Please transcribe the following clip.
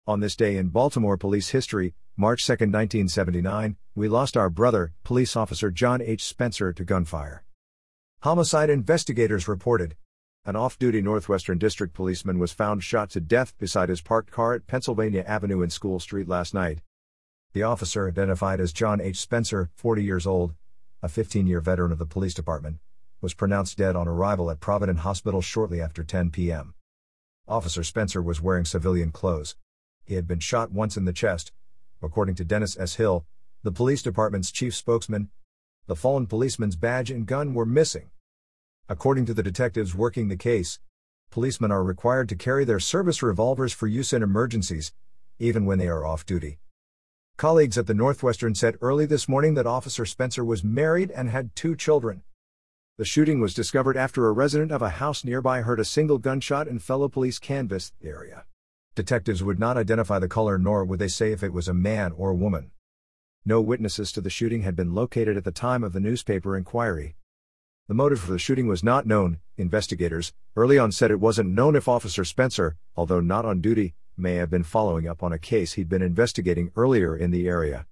On this day in Baltimore police history, March 2, 1979, we lost our brother, police officer John H. Spencer, to gunfire. Homicide investigators reported. An off-duty Northwestern District policeman was found shot to death beside his parked car at Pennsylvania Avenue and School Street last night. The officer, identified as John H. Spencer, 40 years old, a 15-year veteran of the police department, was pronounced dead on arrival at Provident Hospital shortly after 10 p.m. Officer Spencer was wearing civilian clothes. He had been shot once in the chest. According to Dennis S. Hill, the police department's chief spokesman, the fallen policeman's badge and gun were missing. According to the detectives working the case, policemen are required to carry their service revolvers for use in emergencies, even when they are off duty. Colleagues at the Northwestern said early this morning that Officer Spencer was married and had 2 children. The shooting was discovered after a resident of a house nearby heard a single gunshot and fellow police canvassed the area. Detectives would not identify the caller, nor would they say if it was a man or a woman. No witnesses to the shooting had been located at the time of the newspaper inquiry. The motive for the shooting was not known. Investigators early on said it wasn't known if Officer Spencer, although not on duty, may have been following up on a case he'd been investigating earlier in the area.